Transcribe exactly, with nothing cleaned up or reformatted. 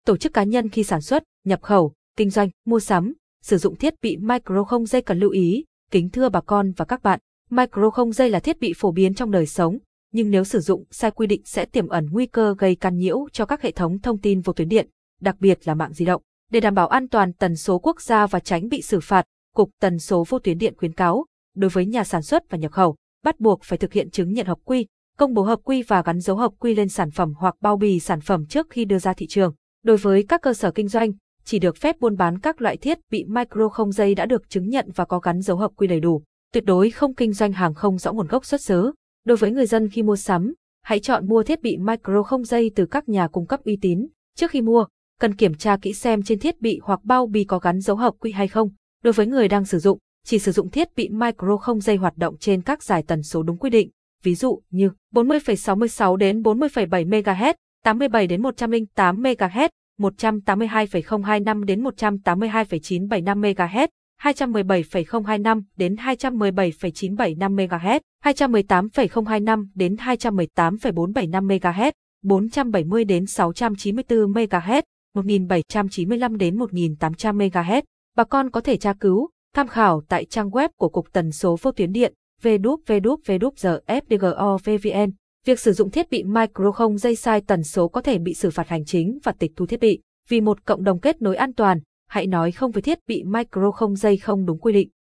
Tổ chức cá nhân khi sản xuất, nhập khẩu, kinh doanh, mua sắm, sử dụng thiết bị micro không dây cần lưu ý. Kính thưa bà con và các bạn, micro không dây là thiết bị phổ biến trong đời sống, nhưng nếu sử dụng sai quy định sẽ tiềm ẩn nguy cơ gây can nhiễu cho các hệ thống thông tin vô tuyến điện, đặc biệt là mạng di động. Để đảm bảo an toàn tần số quốc gia và tránh bị xử phạt, Cục Tần số Vô tuyến điện khuyến cáo, đối với nhà sản xuất và nhập khẩu, bắt buộc phải thực hiện chứng nhận hợp quy, công bố hợp quy và gắn dấu hợp quy lên sản phẩm hoặc bao bì sản phẩm trước khi đưa ra thị trường. Đối với các cơ sở kinh doanh, chỉ được phép buôn bán các loại thiết bị micro không dây đã được chứng nhận và có gắn dấu hợp quy đầy đủ. Tuyệt đối không kinh doanh hàng không rõ nguồn gốc xuất xứ. Đối với người dân khi mua sắm, hãy chọn mua thiết bị micro không dây từ các nhà cung cấp uy tín. Trước khi mua, cần kiểm tra kỹ xem trên thiết bị hoặc bao bì có gắn dấu hợp quy hay không. Đối với người đang sử dụng, chỉ sử dụng thiết bị micro không dây hoạt động trên các dải tần số đúng quy định, ví dụ như bốn mươi phẩy sáu mươi sáu đến bốn mươi phẩy bảy mê ga héc, tám mươi bảy đến một trăm lẻ tám mê ga héc, một trăm tám mươi hai phẩy không hai lăm đến một trăm tám mươi hai phẩy chín bảy lăm mê ga héc, hai trăm mười bảy phẩy không hai lăm đến hai trăm mười bảy phẩy chín bảy lăm mê ga héc, hai trăm mười tám phẩy không hai lăm đến hai trăm mười tám phẩy bốn bảy lăm mê ga héc, bốn trăm bảy mươi đến sáu trăm chín mươi tư mê ga héc, một nghìn bảy trăm chín mươi lăm đến một nghìn tám trăm mê ga héc. Bà con có thể tra cứu, tham khảo tại trang web của Cục Tần số Vô tuyến điện w w w chấm f d g o v v n. Việc sử dụng thiết bị micro không dây sai tần số có thể bị xử phạt hành chính và tịch thu thiết bị. Vì một cộng đồng kết nối an toàn, hãy nói không với thiết bị micro không dây không đúng quy định.